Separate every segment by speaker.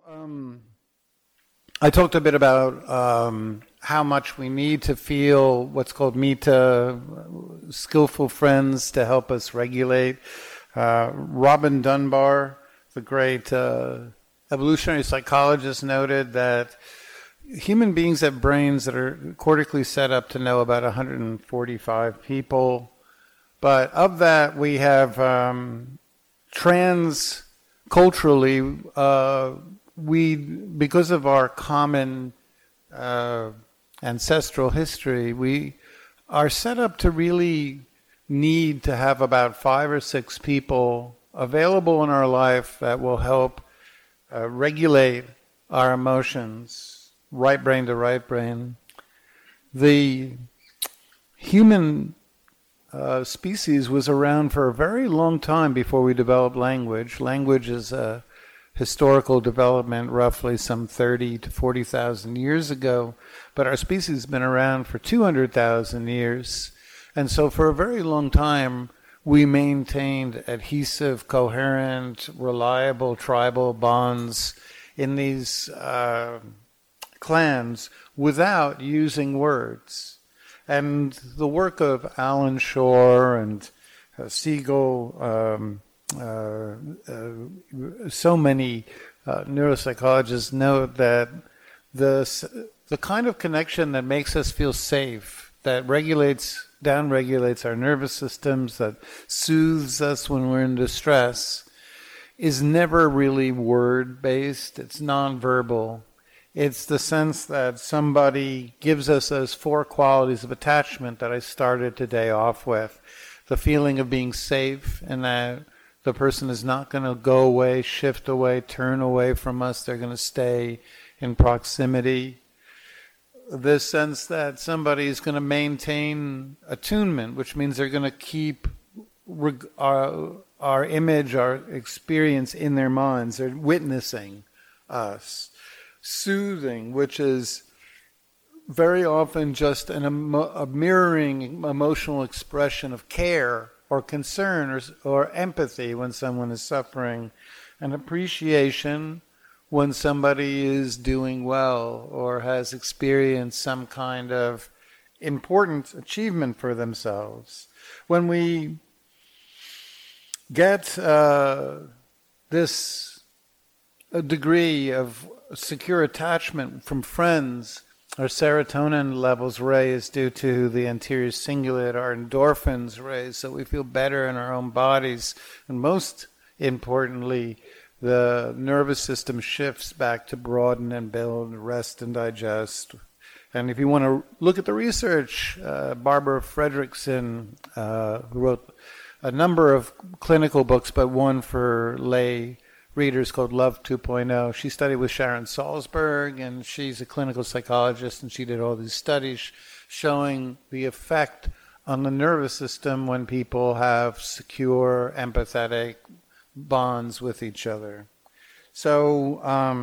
Speaker 1: I talked a bit about how much we need to feel what's called metta, skillful friends to help us regulate. Robin Dunbar, the great evolutionary psychologist, noted that human beings have brains that are cortically set up to know about 145 people. But of that, we have trans-culturally, because of our common ancestral history, we are set up to really need to have about 5 or 6 people available in our life that will help regulate our emotions, right brain to right brain. The human species was around for a very long time before we developed language. Language is a historical development roughly some 30 to 40,000 years ago, but our species has been around for 200,000 years. And so for a very long time, we maintained adhesive, coherent, reliable tribal bonds in these clans without using words. And the work of Alan Shore and Siegel, so many neuropsychologists note that the kind of connection that makes us feel safe, that downregulates our nervous systems, that soothes us when we're in distress, is never really word-based. It's nonverbal. It's the sense that somebody gives us those 4 qualities of attachment that I started today off with. The feeling of being safe, and that the person is not going to go away, shift away, turn away from us. They're going to stay in proximity. This sense that somebody is going to maintain attunement, which means they're going to keep our image, our experience in their minds. They're witnessing us. Soothing, which is very often just a mirroring emotional expression of care or concern or empathy when someone is suffering, and appreciation when somebody is doing well or has experienced some kind of important achievement for themselves. When we get this degree of secure attachment from friends, our serotonin levels raise due to the anterior cingulate, our endorphins raise, so we feel better in our own bodies. And most importantly, the nervous system shifts back to broaden and build, rest and digest. And if you want to look at the research, Barbara Fredrickson, who wrote a number of clinical books, but one for lay readers called Love 2.0. She studied with Sharon Salzberg, and she's a clinical psychologist, and she did all these studies showing the effect on the nervous system when people have secure, empathetic bonds with each other. So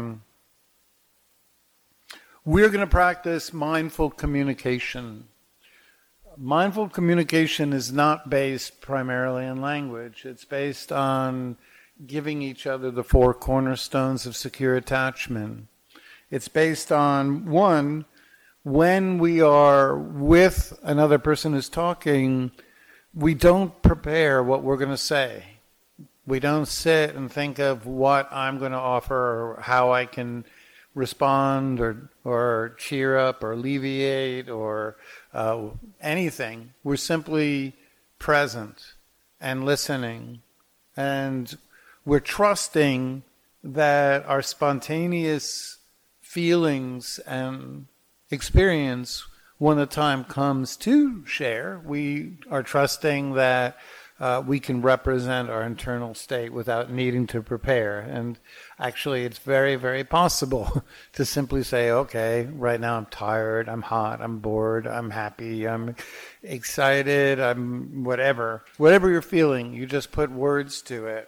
Speaker 1: we're going to practice mindful communication. Mindful communication is not based primarily on language. It's based on giving each other the 4 cornerstones of secure attachment. It's based on, 1, when we are with another person who's talking, we don't prepare what we're going to say. We don't sit and think of what I'm going to offer or how I can respond or cheer up or alleviate or anything. We're simply present and listening, and we're trusting that our spontaneous feelings and experience, when the time comes to share, we are trusting that we can represent our internal state without needing to prepare. And actually, it's very, very possible to simply say, okay, right now I'm tired, I'm hot, I'm bored, I'm happy, I'm excited, I'm whatever. Whatever you're feeling, you just put words to it.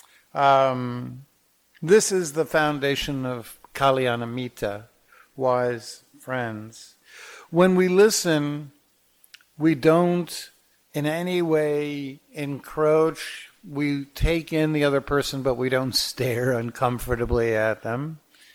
Speaker 1: This is the foundation of Kalyanamitta, wise friends. When we listen, we don't in any way encroach. We take in the other person, but we don't stare uncomfortably at them.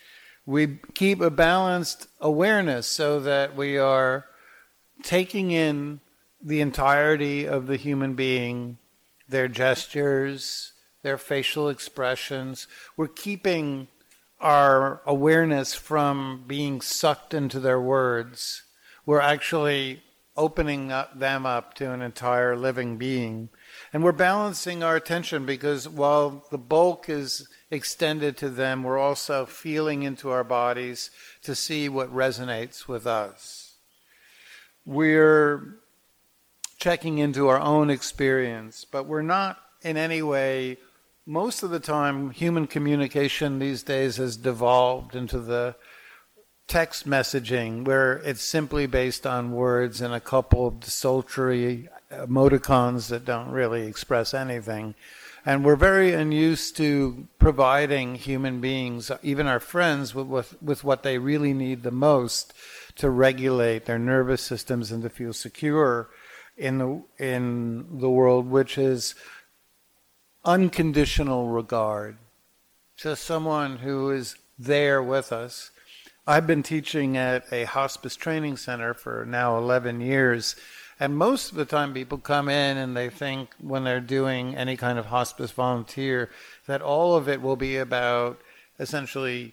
Speaker 1: We keep a balanced awareness so that we are taking in the entirety of the human being, their gestures, their facial expressions. We're keeping our awareness from being sucked into their words. We're actually opening them up to an entire living being. And we're balancing our attention because while the bulk is extended to them, we're also feeling into our bodies to see what resonates with us. We're checking into our own experience, but we're not in any way. Most of the time, human communication these days has devolved into the text messaging where it's simply based on words and a couple of desultory emoticons that don't really express anything. And we're very unused to providing human beings, even our friends, with what they really need the most to regulate their nervous systems and to feel secure in the world, which is unconditional regard. Just someone who is there with us. I've been teaching at a hospice training center for now 11 years, and most of the time people come in and they think when they're doing any kind of hospice volunteer that all of it will be about essentially,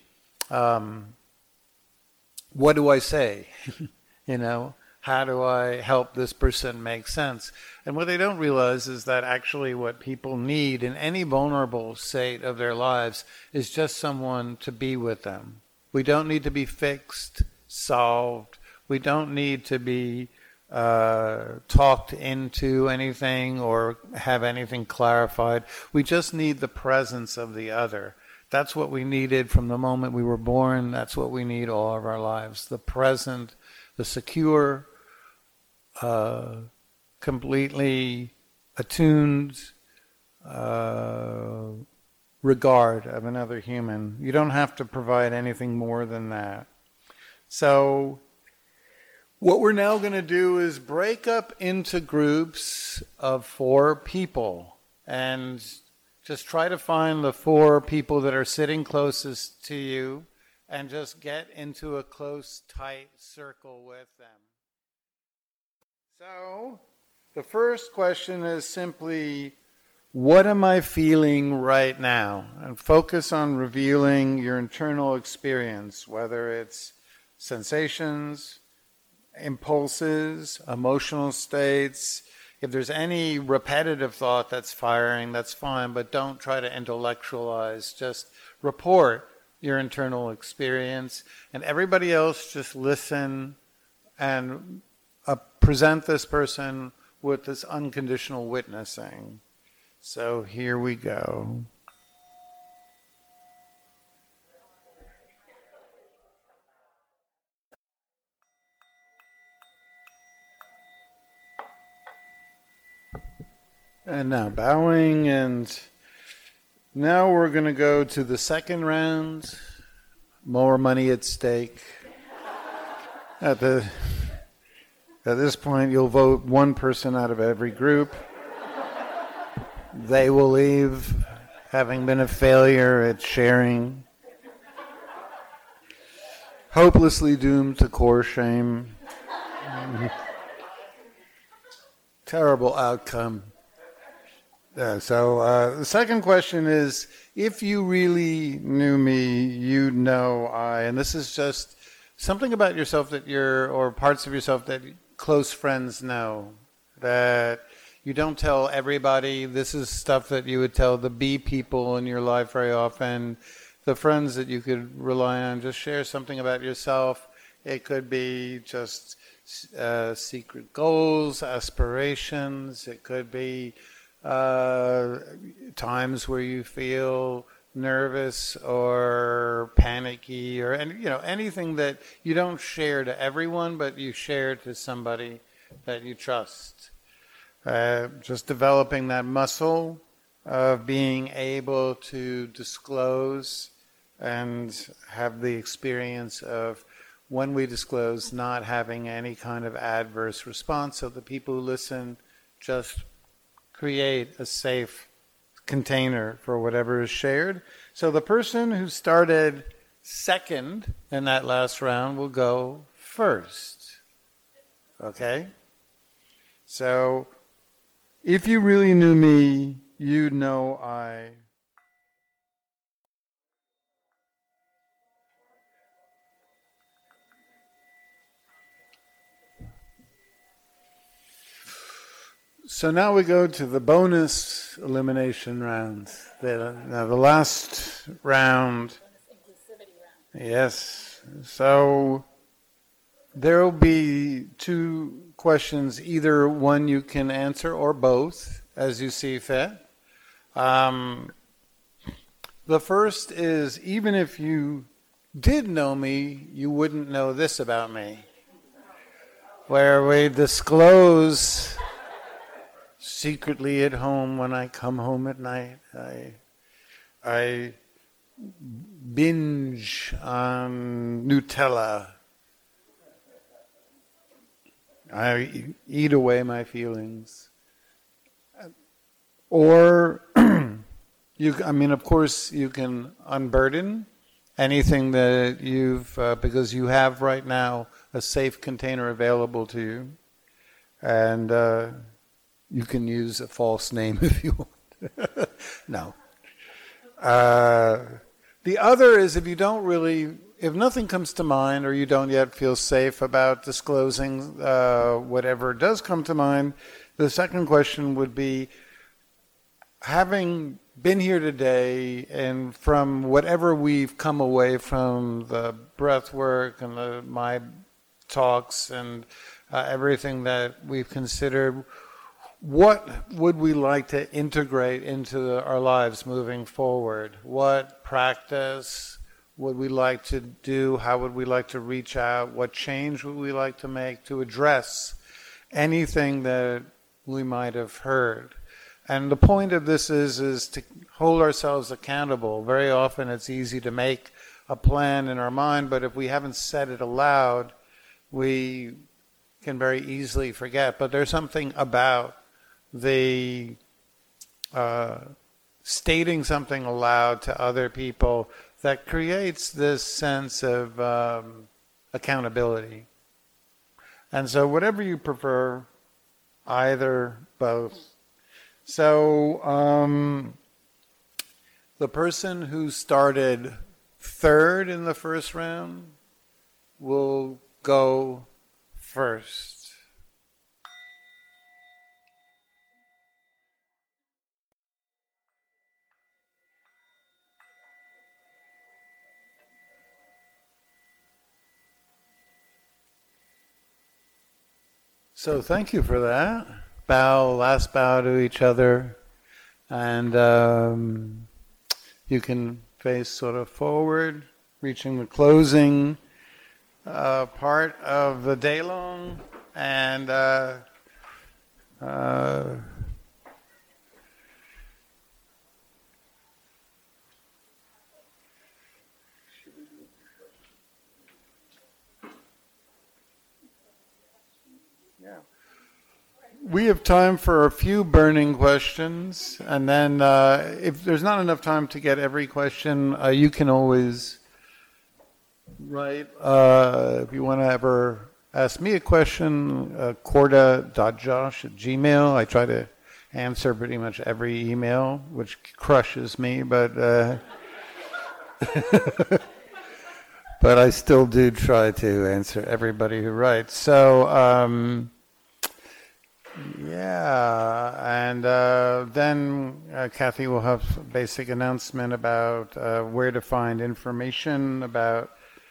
Speaker 1: what do I say? How do I help this person make sense? And what they don't realize is that actually what people need in any vulnerable state of their lives is just someone to be with them. We don't need to be fixed, solved. We don't need to be talked into anything or have anything clarified. We just need the presence of the other. That's what we needed from the moment we were born. That's what we need all of our lives. The present, the secure, completely attuned regard of another human. You don't have to provide anything more than that. So what we're now going to do is break up into groups of 4 people and just try to find the 4 people that are sitting closest to you and just get into a close, tight circle with them. So the first question is simply, what am I feeling right now? And focus on revealing your internal experience, whether it's sensations, impulses, emotional states. If there's any repetitive thought that's firing, that's fine, but don't try to intellectualize. Just report your internal experience, and everybody else just listen and present this person with this unconditional witnessing. So here we go. And now bowing, and now we're going to go to the second round. More money at stake. At this point, you'll vote one person out of every group. They will leave, having been a failure at sharing. Hopelessly doomed to core shame. Terrible outcome. So the second question is, if you really knew me, you'd know and this is just something about yourself or parts of yourself that close friends know, that you don't tell everybody. This is stuff that you would tell the B people in your life very often, the friends that you could rely on. Just share something about yourself. It could be just secret goals, aspirations. It could be times where you feel nervous or panicky, or anything that you don't share to everyone, but you share to somebody that you trust. Just developing that muscle of being able to disclose and have the experience of, when we disclose, not having any kind of adverse response, so the people who listen just create a safe container for whatever is shared. So the person who started second in that last round will go first. Okay? So, if you really knew me, you'd know So now we go to the bonus elimination round. Now the last round. Yes. So there will be two questions, either one you can answer or both, as you see fit. The first is, even if you did know me, you wouldn't know this about me. Where we disclose secretly at home, when I come home at night, I binge on Nutella. I eat away my feelings. Or, of course, you can unburden anything that because you have right now a safe container available to you. And you can use a false name if you want. No. The other is, if nothing comes to mind, or you don't yet feel safe about disclosing whatever does come to mind, the second question would be, having been here today, and from whatever we've come away from the breath work and my talks and everything that we've considered, what would we like to integrate into our lives moving forward? What practice would we like to do? How would we like to reach out? What change would we like to make to address anything that we might have heard? And the point of this is to hold ourselves accountable. Very often it's easy to make a plan in our mind, but if we haven't said it aloud, we can very easily forget. But there's something about the stating something aloud to other people that creates this sense of accountability. And so whatever you prefer, either, both. So the person who started third in the first round will go first. So thank you for that. Last bow to each other. And you can face sort of forward, reaching the closing part of the day long. And we have time for a few burning questions, and then if there's not enough time to get every question, you can always write. If you want to ever ask me a question, korda.josh@gmail. I try to answer pretty much every email, which crushes me, but but I still do try to answer everybody who writes. So. Yeah, and then Kathy will have a basic announcement about where to find information about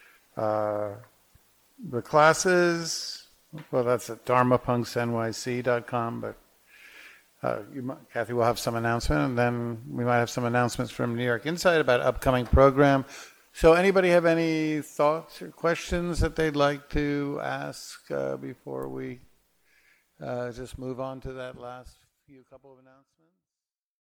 Speaker 1: the classes. Well, that's at dharmapunksnyc.com, but Kathy will have some announcement, and then we might have some announcements from New York Insight about upcoming program. So anybody have any thoughts or questions that they'd like to ask before we just move on to that last couple of announcements?